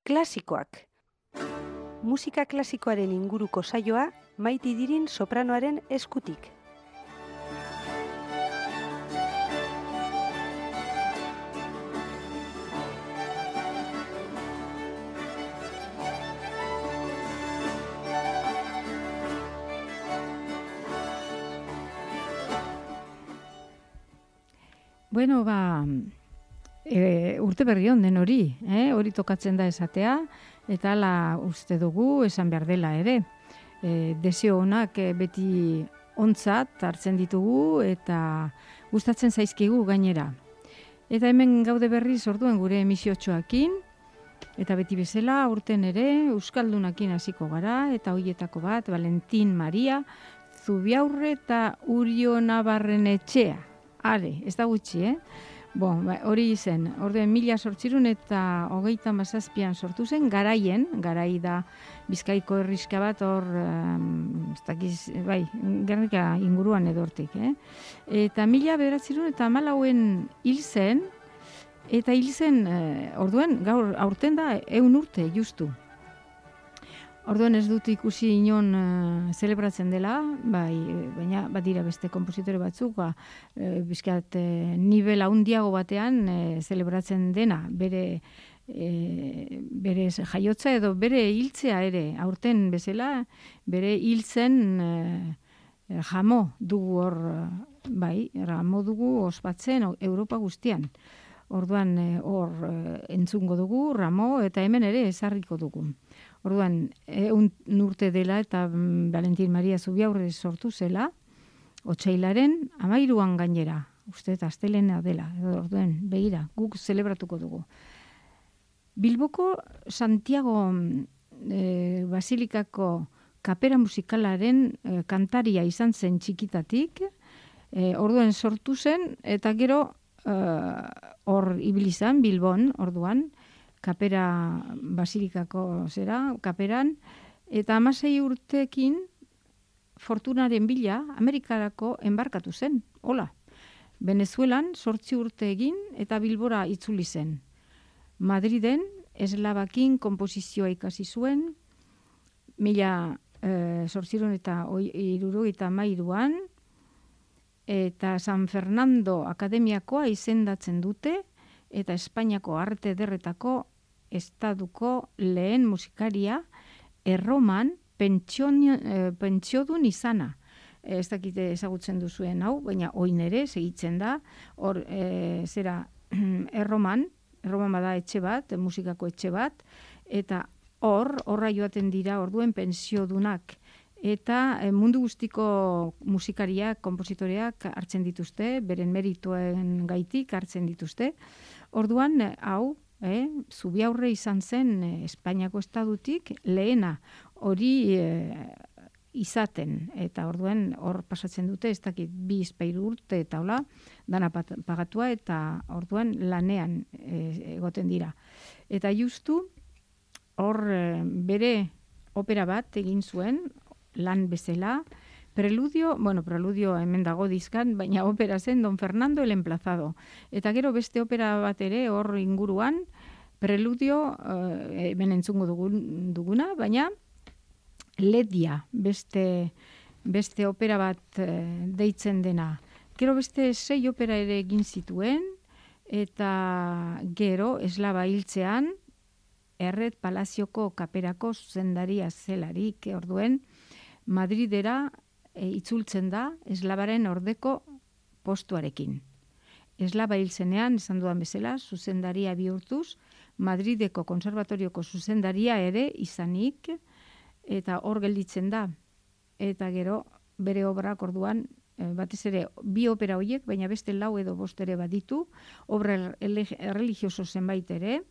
Klasikoak. Musika klasikoaren inguruko saioa Maite Idirin sopranoaren eskutik. Bueno, urte berri on den hori tokatzen da esatea, eta hala uste dugu esan behar dela ere. Desio onak beti ontzat hartzen ditugu eta gustatzen zaizkigu gainera. Eta hemen gaude berriz orduan gure emisiootxoakin, eta beti bezala aurten ere euskaldunakin hasiko gara, eta hoietako bat Valentin Maria Zubiaurre eta Urio Nabarrenetxea. Are, ez da gutxi, hori zen, orduen 1837 sortu zen, garai da Bizkaiko herriska bat hor, Gernika inguruan edortik, Eta 1914 hil zen, eta hil zen, orduen, gaur aurten da 100 urte, justu. Orduan ez dut ikusi inon zelebratzen dela, baina badira beste konpositore batzuk, bizkat nivel handiago batean zelebratzen dena, bere jaiotza edo bere hiltzea ere, aurten bezala, bere hiltzen jamo dugu hor, jamo dugu ospatzen Europa guztian. Orduan hor entzungo dugu, ramo, eta hemen ere ezarriko dugu. Orduan, 100 urte dela eta Valentin Maria Zubiaurre sortu zela, otsailaren 13an gainera, uste eta astelena dela, orduan, begira, guk zelebratuko dugu. Bilboko Santiago Basilikako kapera musikalaren kantaria izan zen txikitatik, orduan sortu zen, eta gero hor ibilizan Bilbon, orduan, kapera Basilikako kaperan, eta 16 urtekin fortunaren bila Amerikarako enbarkatu zen, hola. Venezuelan 8 urte egin eta Bilbora itzuli zen. Madriden eslabakin konposizioa ikasi zuen, 1873an, eta San Fernando Akademiakoa izendatzen dute, eta Espainiako arte ederretako estaduko lehen musikaria Erroman pentsiodun izana. Ez dakite ezagutzen duzuen hau, baina oin ere segitzen da, hor Erroman bada etxe bat, musikako etxe bat, eta horra joaten dira orduen pentsiodunak. Eta mundu guztiko musikariak, konpositoreak hartzen dituzte, beren merituen gaitik hartzen dituzte. Orduan, hau, Zubiaurre izan zen Espainiako estadutik lehena hori izaten. Eta orduan, hor pasatzen dute, ez dakit 2-3 urte eta hola, dana pagatua eta orduan lanean egoten dira. Eta justu, hor bere opera bat egin zuen, lan bezala, preludio hemen dago dizkan, baina opera zen Don Fernando el Emplazado. Eta gero beste opera bat ere hor inguruan, preludio hemen entzungo duguna, baina Ledia, beste opera bat deitzen dena. Gero beste 6 opera ere egin zituen, eta gero eslaba hiltzean, Erret Palazioko kaperako zuzendaria zelarik orduen, Madridera itzultzen da eslabaren ordeko postuarekin. Eslaba hiltzenean, esan dudan bezala, zuzendaria bihurtuz, Madrideko konservatorioko zuzendaria ere izanik, eta hor gelditzen da. Eta gero, bere obrak orduan, batez ere, 2 opera horiek, baina beste 4 edo 5 ere baditu, obra religioso zenbait ere,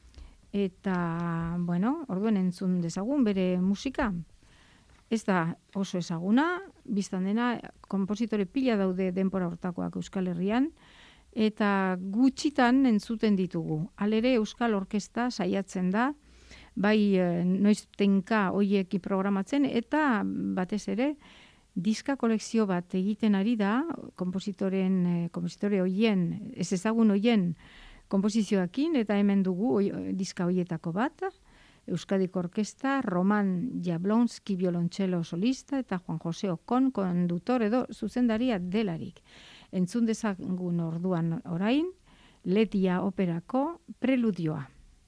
eta, orduan entzun dezagun bere musika. Ez da oso ezaguna, biztan dena, konpositore pila daude denbora hortakoak Euskal Herrian, eta gutxitan entzuten ditugu. Halere Euskal Orkesta saiatzen da, bai noiztenka hoiek programatzen, eta batez ere, diska kolekzio bat egiten ari da, konpositore hoien, ez ezagun hoien, konposizioakin, eta hemen dugu diska hoietako bat, Euskadiko Orkesta, Roman Jablonski biolontxelo solista eta Juan Jose Okon kondutor edo zuzendaria delarik. Entzun dezagun orduan orain, Letia operako preludioa.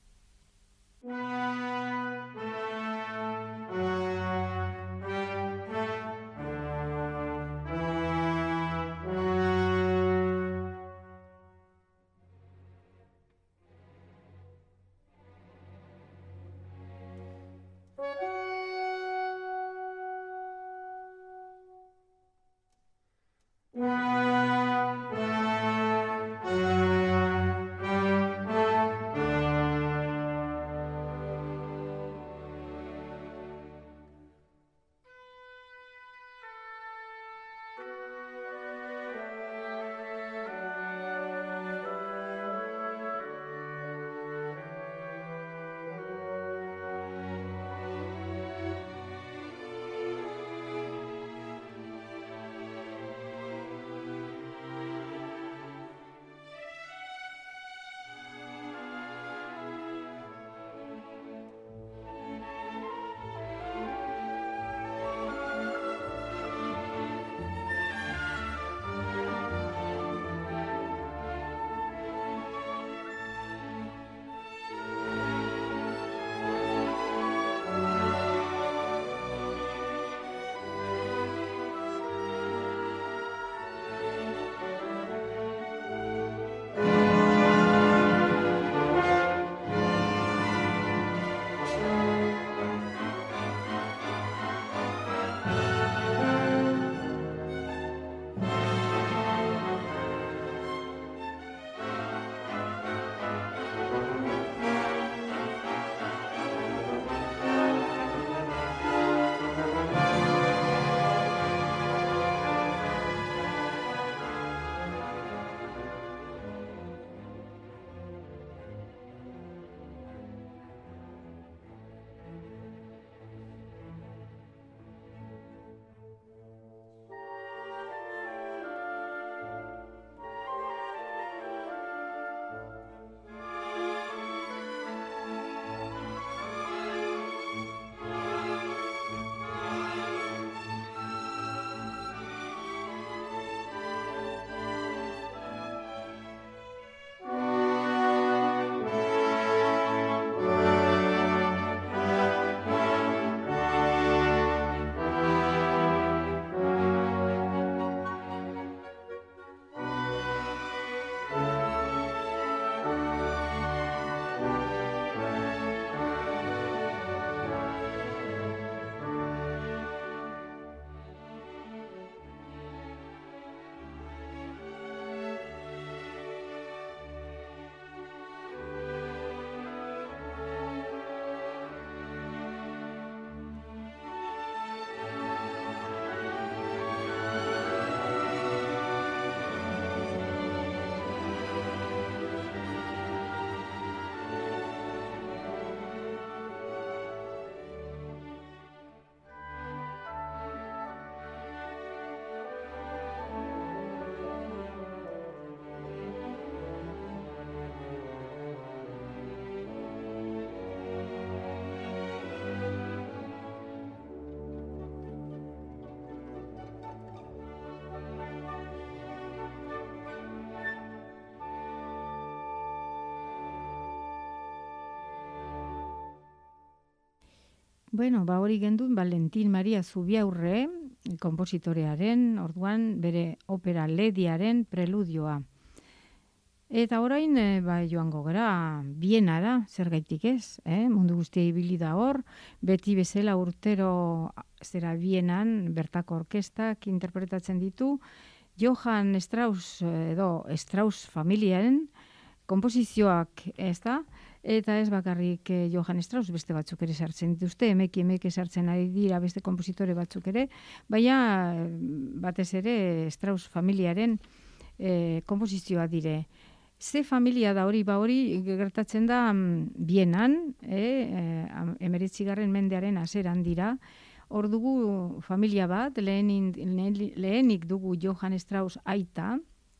Bueno, hori gendun Valentin Maria Zubiaurre, konpositorearen, orduan bere opera Lediaren preludioa. Eta orain joango gara Bienara, zergaitik ez, mundu guztia ibili da hor, beti bezala urtero zera Bienan bertako orkestak interpretatzen ditu, Johann Strauss edo Strauss familiaren konposizioak, ez da? Eta ez bakarrik Johann Strauss beste batzuk ere sartzen dituzte, emeki sartzen ari dira beste konpositore batzuk ere, baina batez ere Strauss familiaren konposizioa dire. Ze familia da hori, gertatzen da Bienan, 19. mendearen hasieran dira. Hor dugu familia bat, lehenik dugu Johann Strauss aita,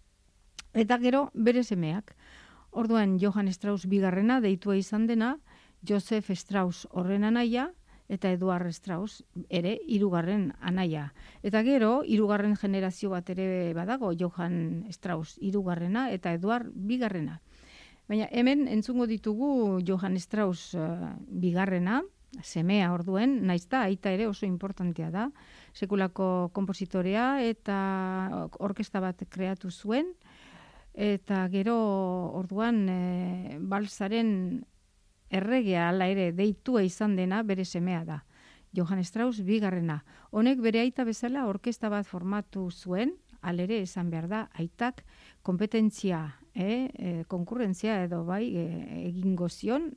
eta gero bere semeak. Orduan Johann Strauss bigarrena deitua izan dena, Joseph Strauss horren anaia, eta Eduard Strauss ere 3. anaia. Eta gero, 3. generazio bat ere badago, Johann Strauss 3. eta Eduard 2. Baina hemen entzungo ditugu Johann Strauss 2. semea orduen, naizta aita ere oso importantea da. Sekulako konpositorea eta orkesta bat kreatu zuen, eta gero orduan balsaren erregea ala ere deitua izan dena bere semea da. Johann Strauss 2. Honek bere aita bezala orkesta bat formatu zuen, alere esan behar da, aitak kompetentzia, konkurrentzia edo bai egingo zion,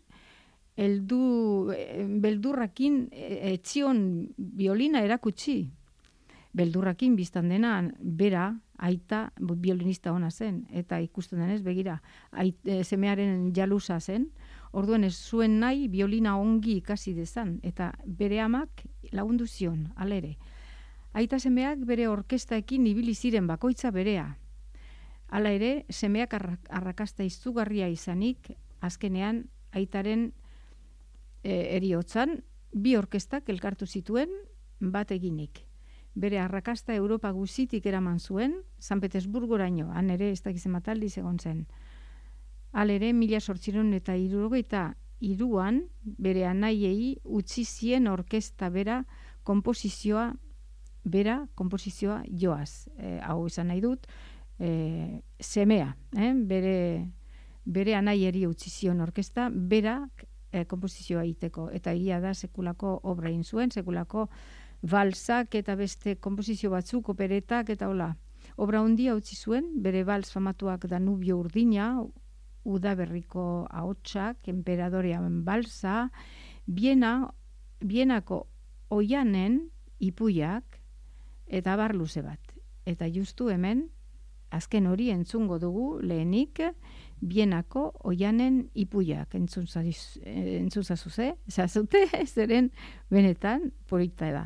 beldurrakin etzion biolina erakutsi. Beldurrakin biztan dena bera aita biolinista ona zen, eta ikusten denez begira, semearen jalusa zen, orduan ez zuen nahi biolina ongi ikasi dezan, eta bere amak lagundu zion, alere. Aita semeak bere orkestaekin ibili ziren bakoitza berea. Hala ere, semeak arrakasta izugarria izanik, azkenean aitaren eriotzan, 2 orkestak elkartu zituen bat eginik. Bere arrakasta Europa guzitik eraman zuen, San Petersburgoraino, han ere ez dakizen mataldiz egon zen. Halere, 1873an bere anaiei utzi zien orkesta bera konposizioa joaz. Hau izan nahi dut, semea, bere anaieri utzi zion orkesta bera konposizioa egiteko. Eta egia da sekulako obra egin zuen, sekulako balsak eta beste konposizio batzuk, operetak eta hola. Obra handia utzi zuen, bere bals famatuak Danubio urdina, Udaberriko ahotsak, Enperadorean balsa, Bienako oianen ipuiak eta bar luze bat. Eta justu hemen, azken hori entzungo dugu lehenik, Bienako oianen ipuiak entzuzazute, zeren benetan polita da.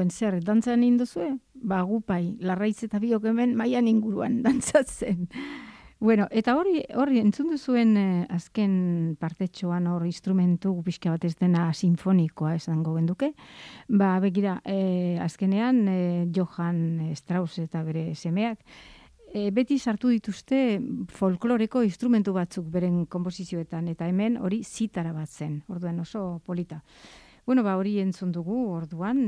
orduan zer, dantzan induzue? Ba, gupai, Larraitz eta Biok hemen mailan inguruan dantzatzen. Bueno, eta hori entzun duzuen azken partetxoan hor instrumentu pixka bat ez dena sinfonikoa esango genduke. Ba, begira, azkenean Johann Strauss eta bere semeak beti sartu dituzte folkloreko instrumentu batzuk beren konposizioetan, eta hemen hori zitara bat zen, orduan oso polita. Bueno, ba, hori entzun dugu, orduan,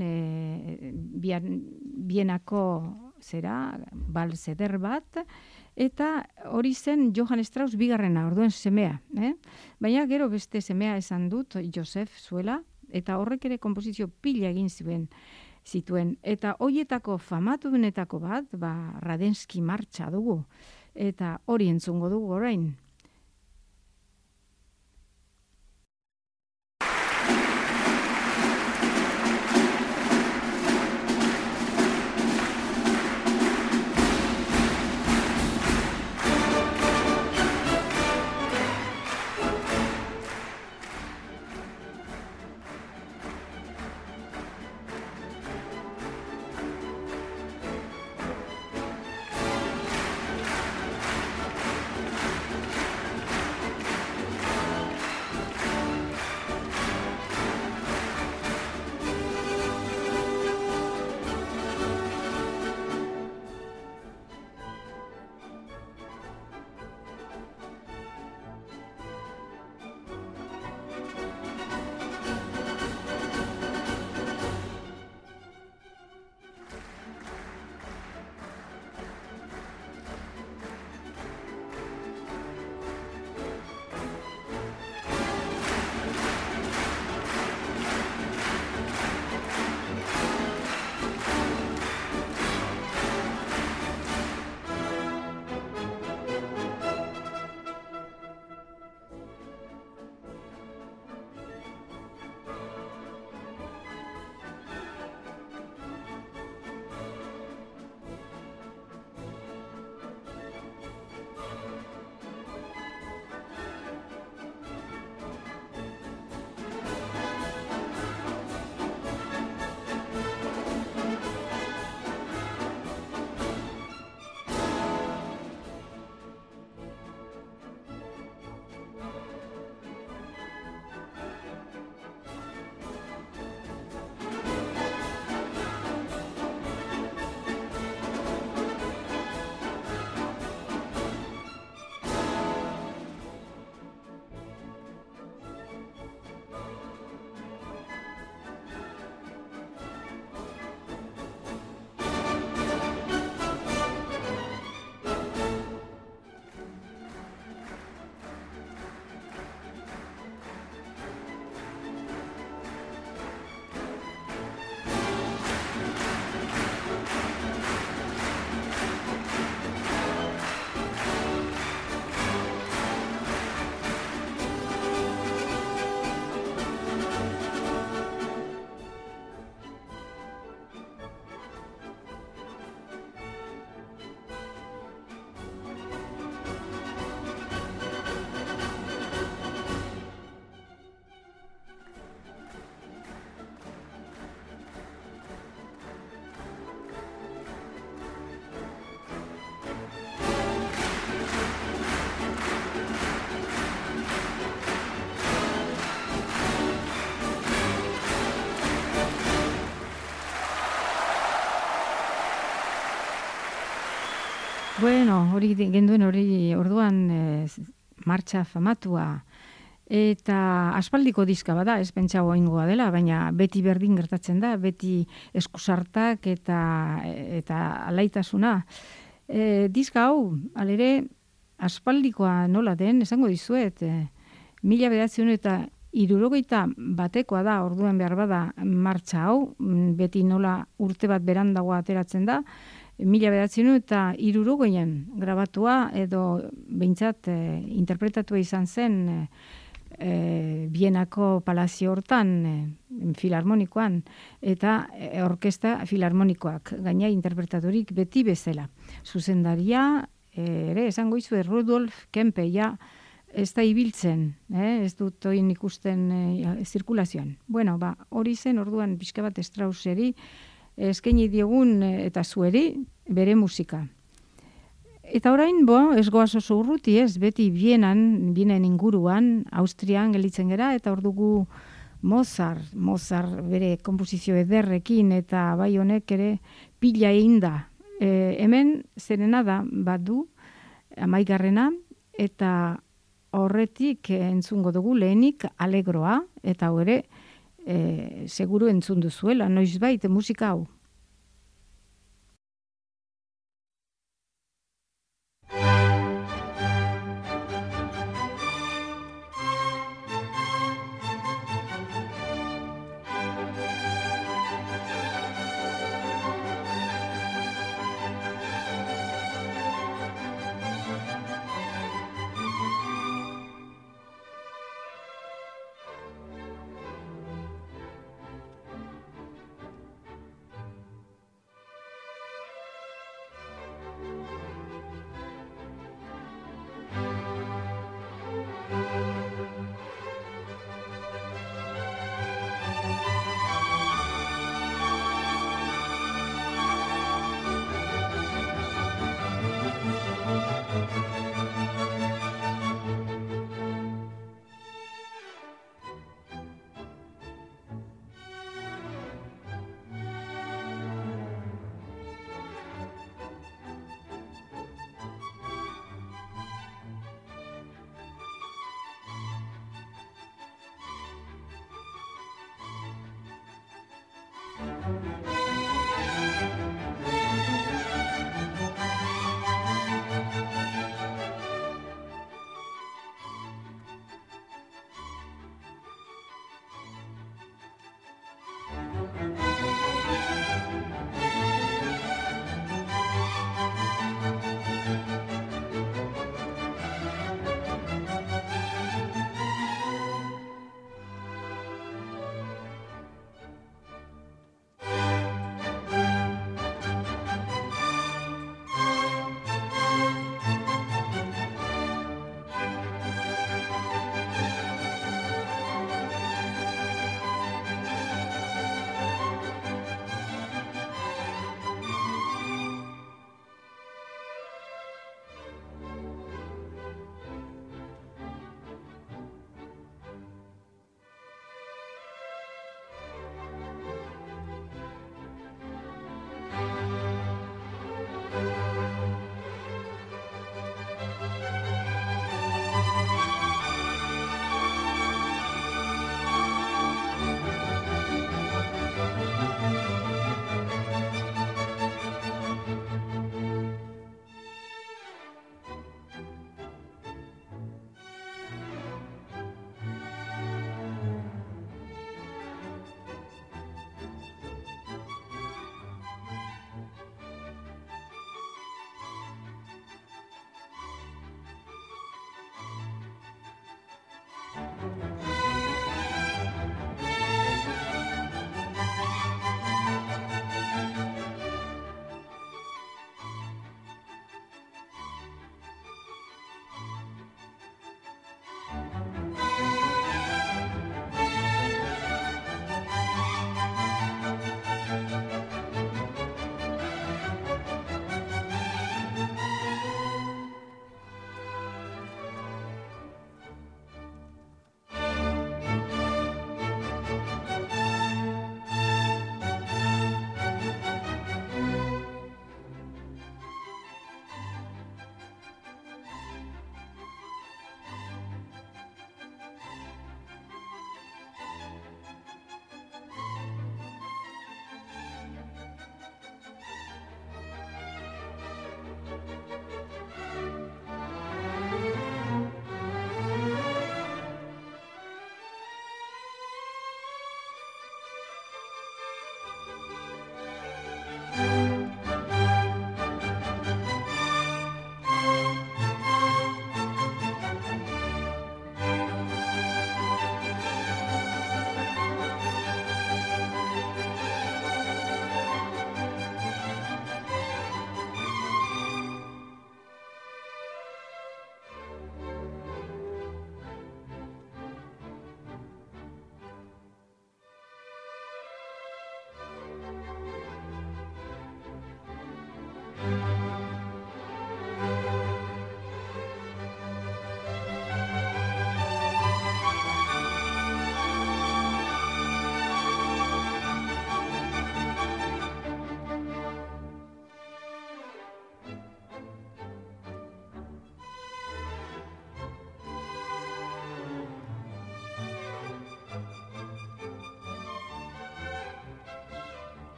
Bienako bals eder bat, eta hori zen Johann Strauss bigarrena, orduan semea. Baina gero beste semea esan dut, Joseph zuela, eta horrek ere konposizio pila egin zituen. Eta hoietako famatuenetako bat, Radenski martxa dugu. Eta hori entzungo dugu orain. Bueno, hori genduen hori orduan martxa famatua eta aspaldiko diska bada, ez pentsau oingoa dela, baina beti berdin gertatzen da, beti eskusartak eta alaitasuna. Diska hau, alere, aspaldikoa nola den, esango dizuet, 1971 batekoa da, orduan behar bada martxa hau, beti nola urte bat berandagoa ateratzen da, 1972an grabatua edo behintzat interpretatua izan zen Bienako palazio hortan, filarmonikoan, eta orkesta filarmonikoak, gaina interpretaturik beti bezala. Zuzendaria, ere, esango izu, Rudolf Kempe, ja, ez da ibiltzen, ez dut oin ikusten zirkulazioan. Bueno, hori zen orduan pixka bat Strausseri eskaini diegun eta zueri bere musika. Eta orain, ez goaz oso urruti ez, beti Bienen inguruan, Austrian gelitzen gera, eta hor dugu Mozart bere konposizio ederrekin, eta bai honek ere pila egin da. Hemen serenada bat du, 11. eta horretik entzungo dugu lehenik Alegroa, eta hau ere seguru entzun duzuela, noizbait musika hau.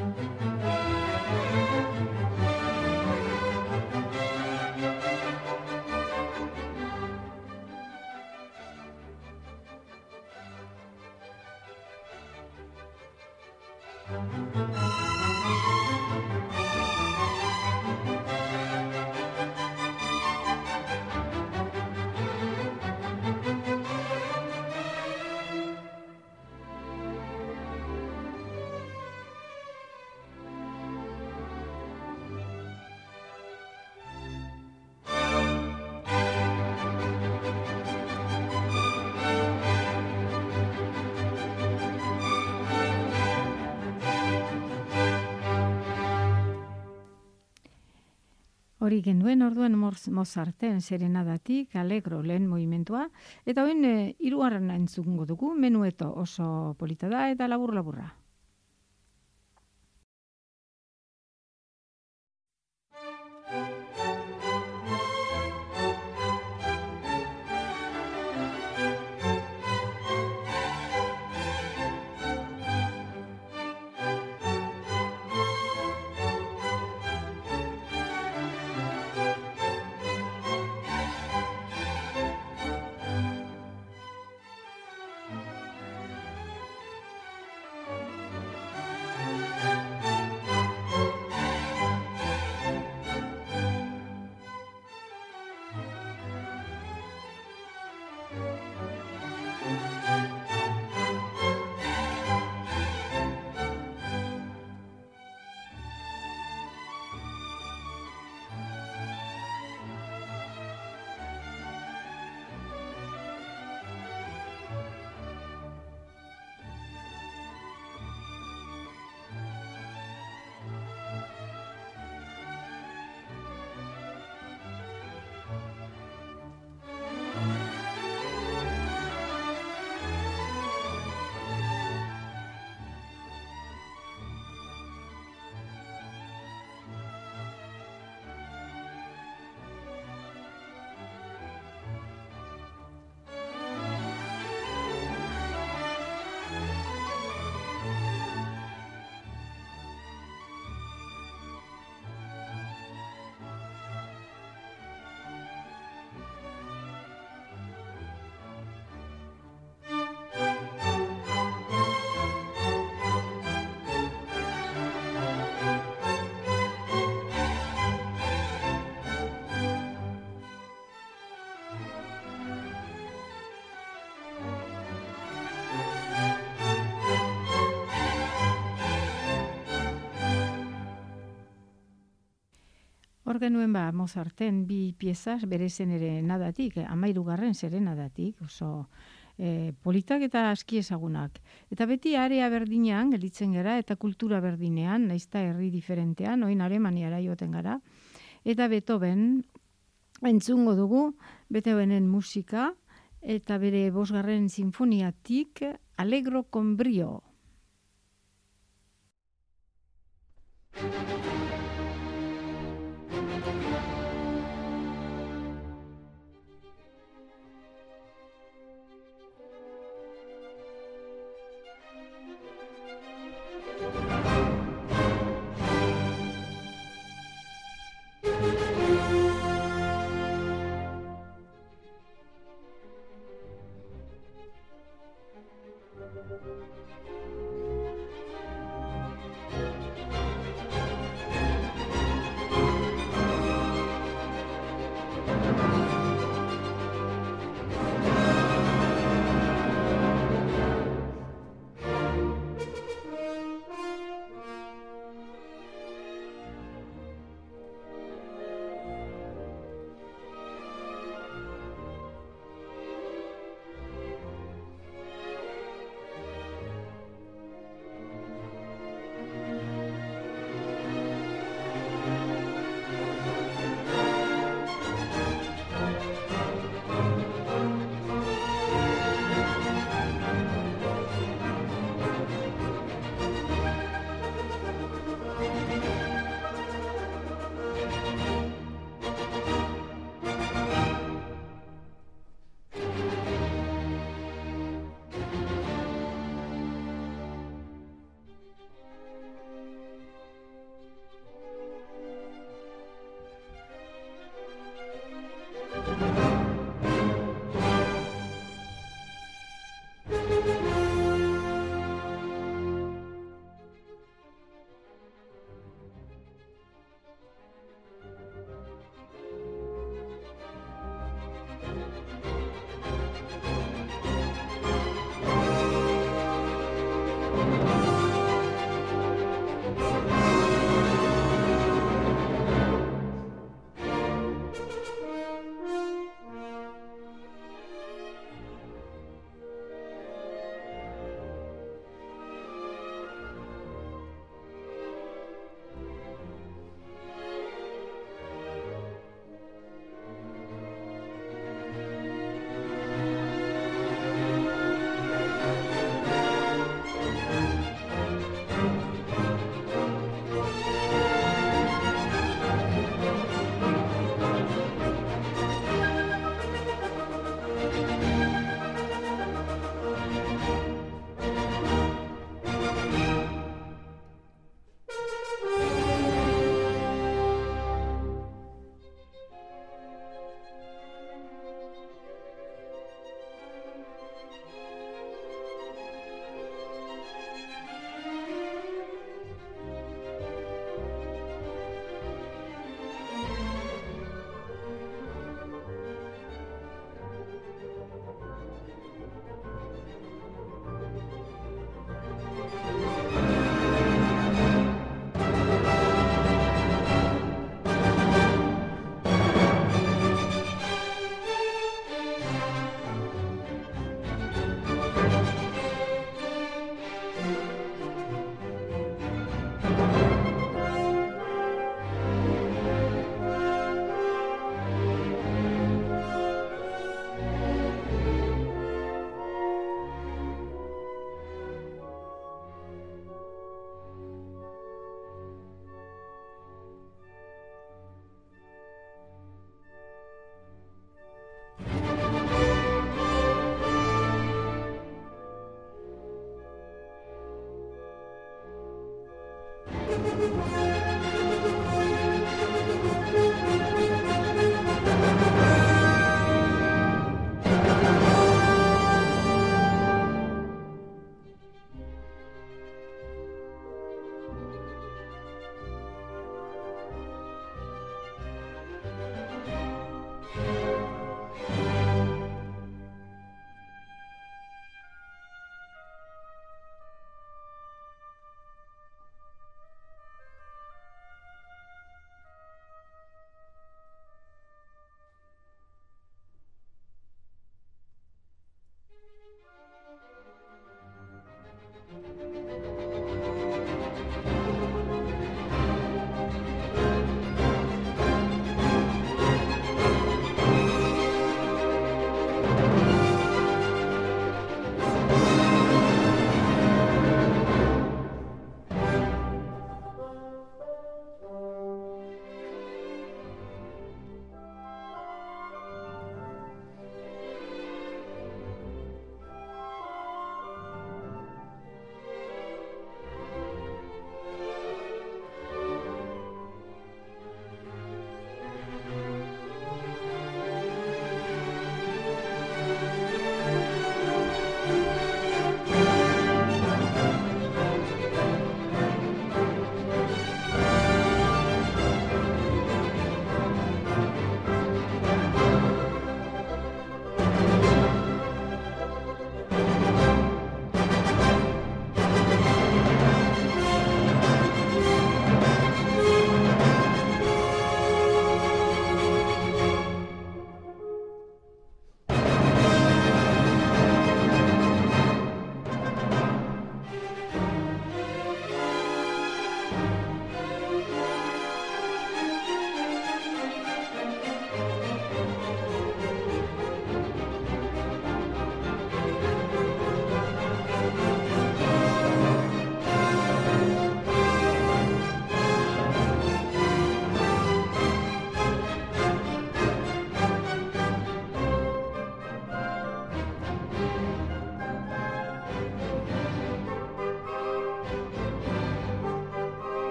Hori genuen orduan Mozarten serenadatik, Allegro lehen movimentua, eta hoin hirugarrena entzungo dugu, menueto oso polita da eta labur-laburra. Hor genuen Mozarten bi piezas bere serenadatik, 13. serenadatik, oso politak eta aski ezagunak. Eta beti area berdinean gelditzen gara eta kultura berdinean, naizta herri diferentean, oin Alemaniara joaten gara. Eta Beethoven entzungo dugu, Beethovenen musika eta bere 5. sinfoniatik Allegro con brio.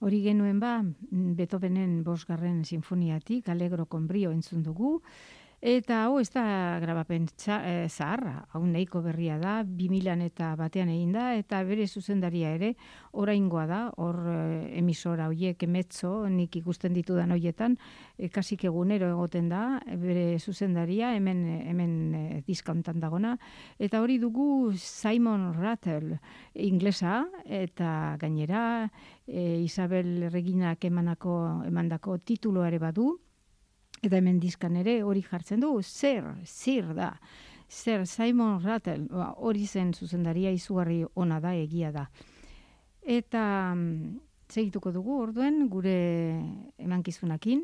Hori genuen Beethovenen 5. sinfoniatik, Allegro con brio entzun dugu, eta hau ez da grabapen zaharra, hau nahiko berria da, 2001 egin da, eta bere zuzendaria ere, oraingoa da, hor emisora hoiek emetzo, nik ikusten ditudan hoietan, kasik egunero egoten da, bere zuzendaria, hemen diskantan dagona, eta hori dugu Simon Rattle, inglesa, eta gainera, Isabel Reginak emandako tituloare badu, eta hemen diskan ere hori jartzen du, Sir da, Sir Simon Rattle, hori zen zuzendaria izugarri ona da, egia da. Eta segituko dugu orduen gure emankizunakin.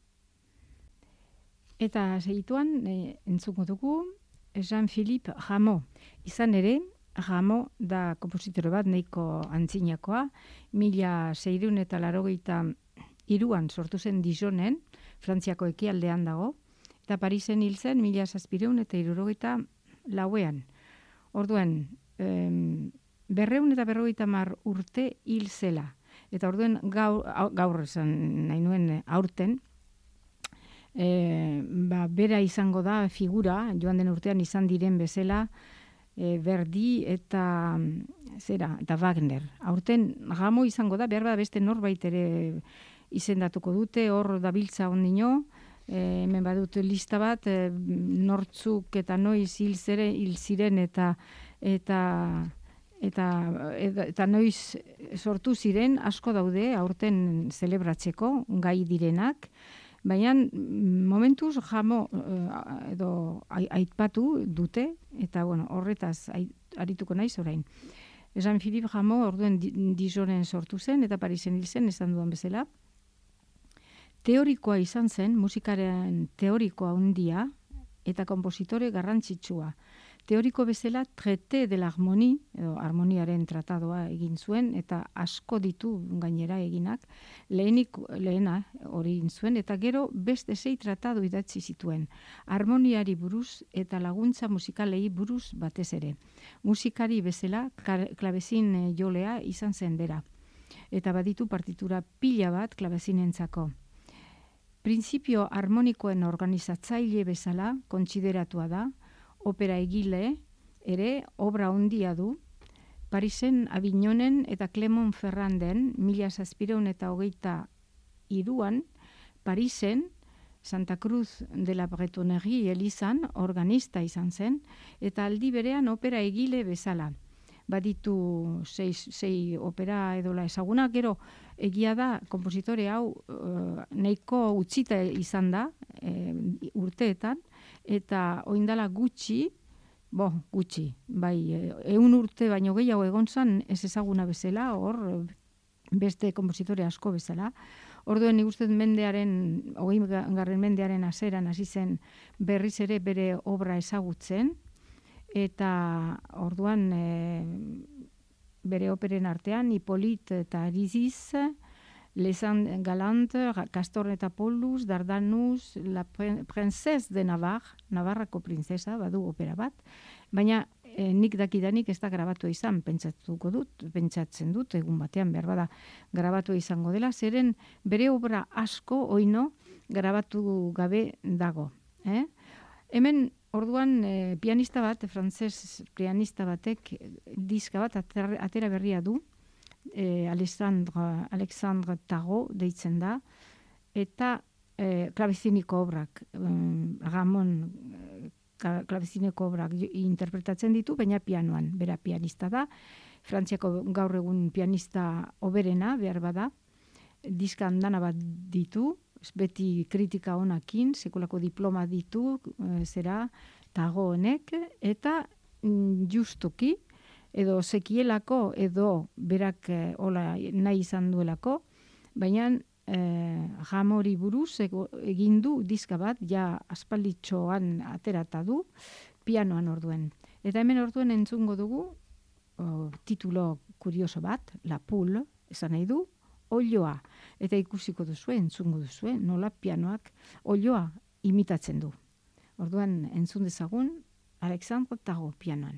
Eta segituan entzuko dugu Jean-Philippe Rameau. Izan ere, Rameau da kompositore bat nahiko antzinakoa, 1683an sortu zen Dijonen, Frantziako ekialdean dago, eta Parisen hil zen 1774an. Orduan, 250 urte hil zela. Eta orduen gaur esan nahi nuen aurten, bera izango da figura, joan den urtean izan diren bezala, Verdi eta Wagner. Aurten Rameau izango da, behar beste norbait ere izendatuko dute, hor dabiltza ondino, hemen badut lista bat, nortzuk eta noiz hil ziren eta noiz sortu ziren, asko daude aurten zelebratzeko gai direnak, baina momentuz Rameau aipatu dute, eta horretaz arituko naiz orain. Jean-Philippe Rameau orduen Dijonen sortu zen, eta Parisen hil zen, esan duan bezala. Teorikoa izan zen, musikaren teorikoa handia, eta kompositore garrantzitsua. Teoriko bezala Traité de l'harmonie, edo harmoniaren tratadoa egin zuen, eta asko ditu gainera eginak, lehena hori egin zuen, eta gero beste 6 tratado idatzi zituen. Harmoniari buruz eta laguntza musikalei buruz batez ere. Musikari bezala klabezin jolea izan zen bera. Eta baditu partitura pila bat klabezinentzako. Printzipio harmonikoen organizatzaile bezala kontsideratua da, opera egile ere obra handia du, Parisen Avignonen eta Clermont-Ferranden 1723an, Parisen Santa Cruz de la Bretonnerie elizan organista izan zen, eta aldi berean opera egile bezala. Baditu 6 opera edola ezagunak, gero egia da, kompositore hau nahiko utzita izan da urteetan, eta oindala gutxi, bai, 100 urte baino gehiago egon zan ez ezaguna bezala, hor beste kompositore asko bezala. Orduen nik uste 20. mendearen hasieran hasi zen berriz ere bere obra ezagutzen, eta orduan bere operen artean Hippolyte eta Arisis, Les Galantes, Castor eta Pollux, Dardanus, La Princesse de Navarre, Navarrako printzesa, badu opera bat, baina nik dakidanik ez da grabatu izan, pentsatzen dut, egun batean behar bada grabatu izango dela, zeren bere obra asko oino grabatu gabe dago. Hemen orduan pianista bat, frantzes pianista batek diska bat atera berria du, Alexandre Tarot deitzen da, eta klabeziniko obrak, Ramon klabeziniko obrak interpretatzen ditu, baina pianoan, bera pianista da, Frantziako gaur egun pianista oberena, behar bada, diska andana bat ditu, beti kritika honakin, sekulako diploma ditu, Tarot honek, eta justuki, edo sekielako, edo berak nahi izan duelako, baina Rameauri buruz egin du diska bat, ja aspalditxoan aterata du, pianoan orduen. Eta hemen orduen entzungo dugu, titulo kurioso bat, La Poule, esan nahi du, oiloa. Eta ikusiko duzue, entzungo duzue, nola pianoak oiloa imitatzen du. Orduan entzun dezagun, Alexandre Tarot pianoan.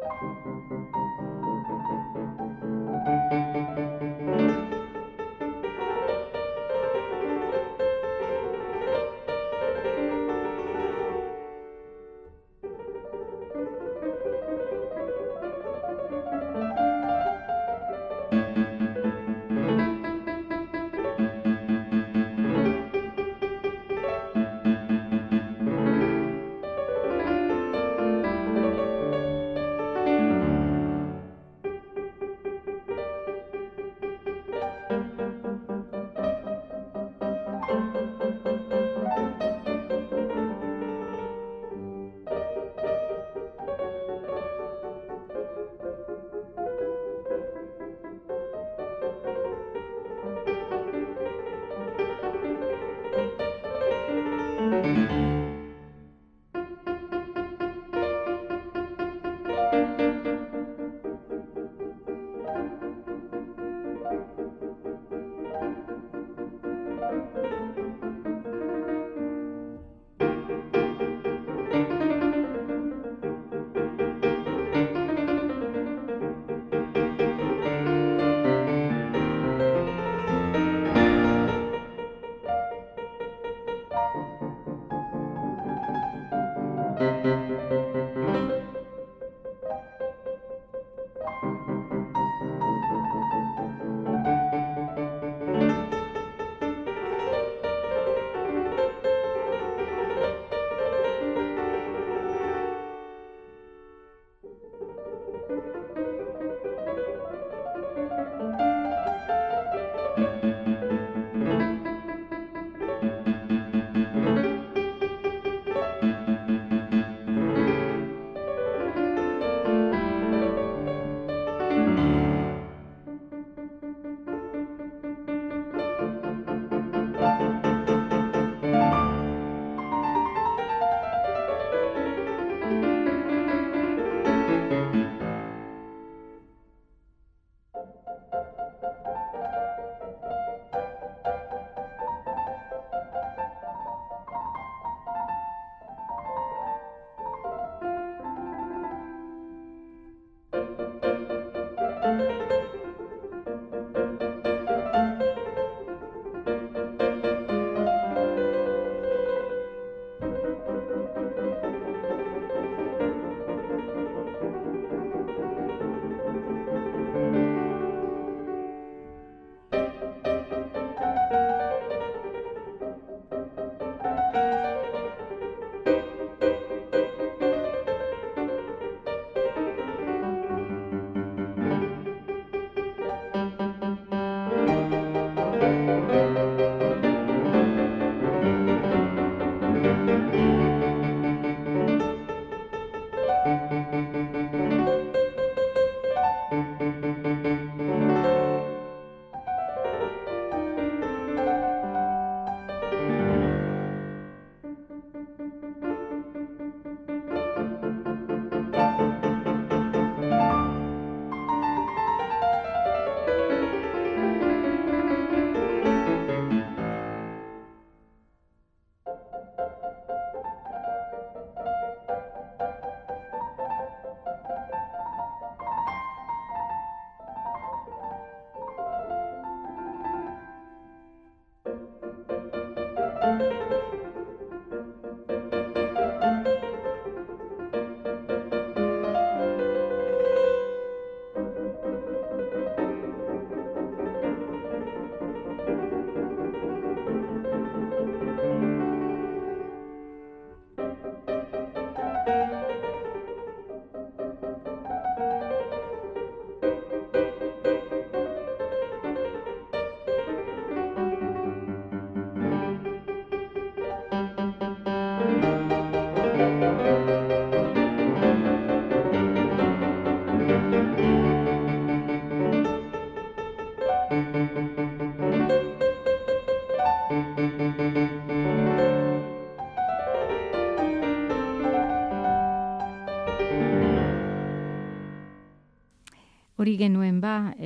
Hori genuen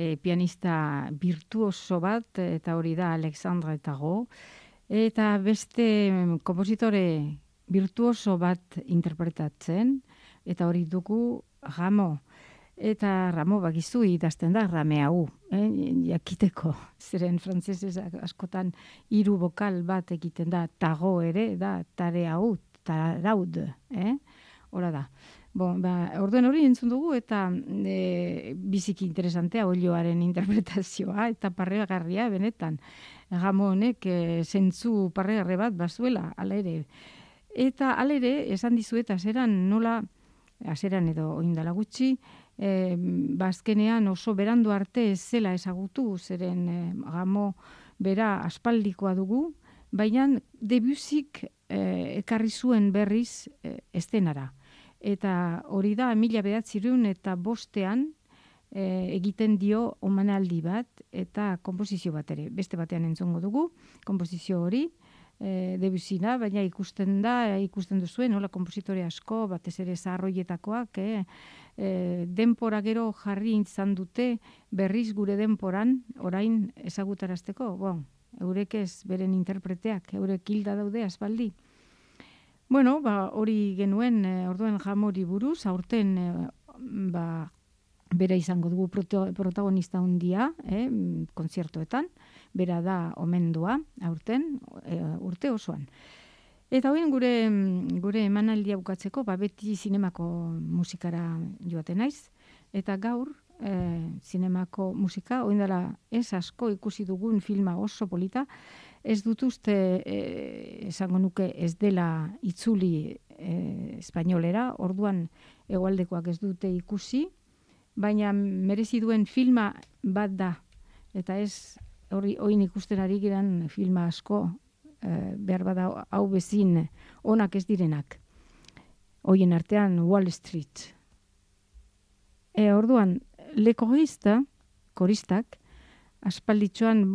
pianista virtuoso bat, eta hori da Alexandre Etago, eta beste kompositore virtuoso bat interpretatzen, eta hori dugu Rameau. Eta Ramo bagizu idazten da Rameau, jakiteko. Zeren frantsesez askotan 3 bokal bat egiten da, tago ere da, tareau, taraud, Hora da. Orduen hori entzun dugu eta biziki interesantea Ollioaren interpretazioa eta parregarria benetan. Ramo honek zentzu parregarre bat bazuela, hala ere. Eta hala ere, esan dizuet azeran edo oindala gutxi, azkenean oso berandu arte ez zela ezagutu, zeren Ramo bera aspaldikoa dugu, baina Debussyk ekarri zuen berriz eszenara. Eta hori da 1905 egiten dio omanaldi bat eta konposizio bat ere. Beste batean entzongo dugu, konposizio hori, Debussyna, baina ikusten duzuen, nola konpositore asko, batez ere zaharroietakoak, denpora gero jarri izan dute berriz gure denporan, orain ezagutarazteko, eurek ez beren interpreteak, eurek hilda daude aspaldi. Hori genuen orduen Ramori buruz, aurten bera izango dugu protagonista handia, kontzertoetan, bera da omendua aurten, urte osoan. Eta hoin gure emanaldia bukatzeko, beti zinemako musikara joaten naiz, eta gaur zinemako musika, oin dela ez asko ikusi dugun filma oso polita, ez dut uste esango nuke ez dela itzuli espainolera, orduan hegoaldekoak ez dute ikusi, baina merezi duen filma bat da, eta ez oin ikusten ari giran filma asko, behar bada hau bezin onak ez direnak. Hoien artean Wall Street. Orduan, Le Choriste, koristak, aspaldi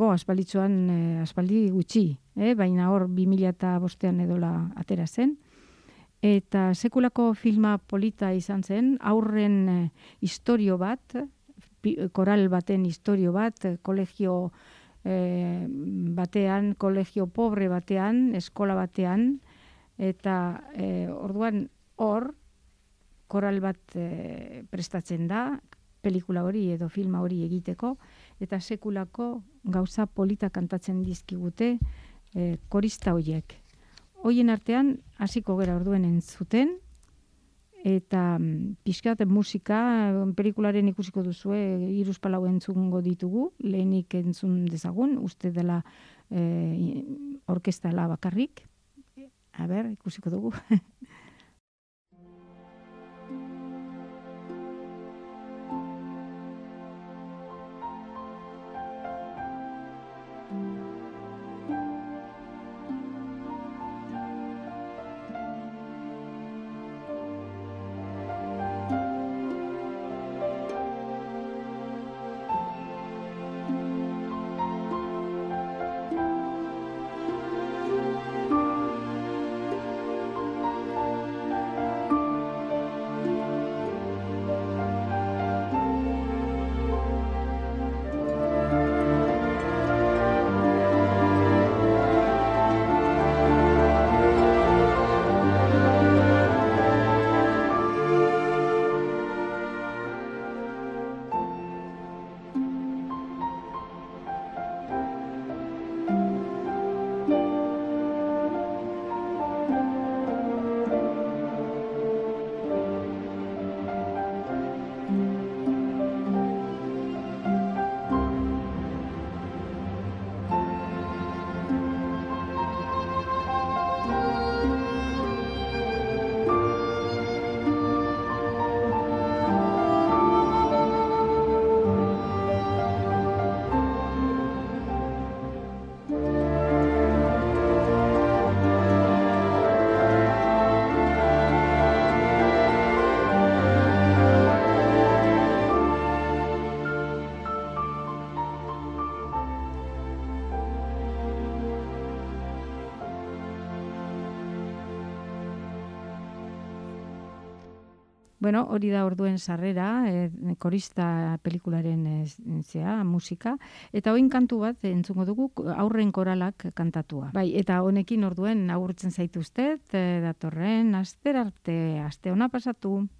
gutxi, baina hor 2005 edola atera zen, eta sekulako filma polita izan zen, aurren istorio bat, koral baten istorio bat, kolegio batean, kolegio pobre batean, eskola batean, eta orduan hor, koral bat prestatzen da, pelikula hori edo filma hori egiteko, eta sekulako gauza polita kantatzen dizkigute korista horiek. Hoien artean, hasiko gera orduen entzuten, eta pixkat musika, pelikularen ikusiko duzue, 3-4 entzungo ditugu, lehenik entzun dezagun, uste dela orkestala bakarrik. Ikusiko dugu. Bueno, hori da orduen sarrera, korista pelikularen musika, eta hoin kantu bat entzungo dugu aurren koralak kantatua. Bai, eta honekin orduen agurtzen zaituztet, datorren aster arte, aste ona pasatu.